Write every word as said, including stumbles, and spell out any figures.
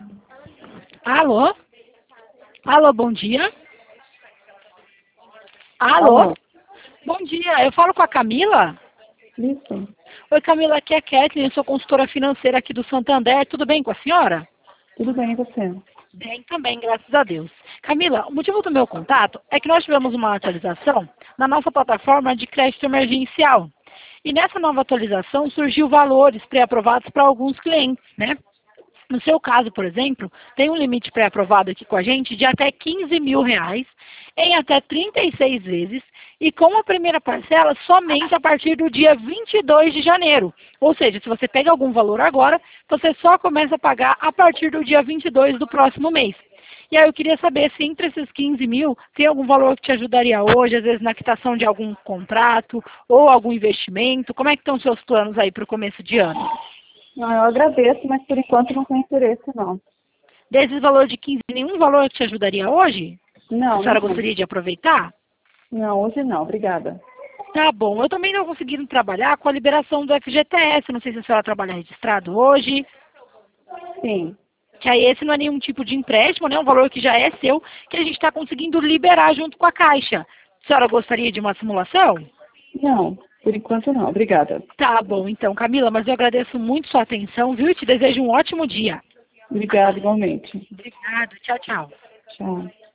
Alô? Alô, bom dia. Alô? Alô? Bom dia, eu falo com a Camila? Isso. Oi, Camila, aqui é a Kathleen, eu sou consultora financeira aqui do Santander. Tudo bem com a senhora? Tudo bem, e você? Bem também, graças a Deus. Camila, o motivo do meu contato é que nós tivemos uma atualização na nossa plataforma de crédito emergencial. E nessa nova atualização surgiu valores pré-aprovados para alguns clientes, né? No seu caso, por exemplo, tem um limite pré-aprovado aqui com a gente de até quinze mil reais, em até trinta e seis vezes, e com a primeira parcela somente a partir do dia vinte e dois de janeiro. Ou seja, se você pega algum valor agora, você só começa a pagar a partir do dia vinte e dois do próximo mês. E aí eu queria saber se entre esses quinze mil tem algum valor que te ajudaria hoje, às vezes na quitação de algum contrato ou algum investimento. Como é que estão os seus planos aí para o começo de ano? Não, eu agradeço, mas por enquanto não tem interesse, não. Desses valor de quinze, nenhum valor que te ajudaria hoje? Não, A senhora não. gostaria de aproveitar? Não, hoje não, obrigada. Tá bom. Eu também não consegui trabalhar com a liberação do F G T S. Não sei se a senhora trabalha registrado hoje. Sim. Que aí esse não é nenhum tipo de empréstimo, né? Um valor que já é seu, que a gente está conseguindo liberar junto com a Caixa. A senhora gostaria de uma simulação? Não, por enquanto não, obrigada. Tá bom, então, Camila, mas eu agradeço muito sua atenção, viu? E te desejo um ótimo dia. Obrigada igualmente. Obrigada. Tchau, tchau. Tchau.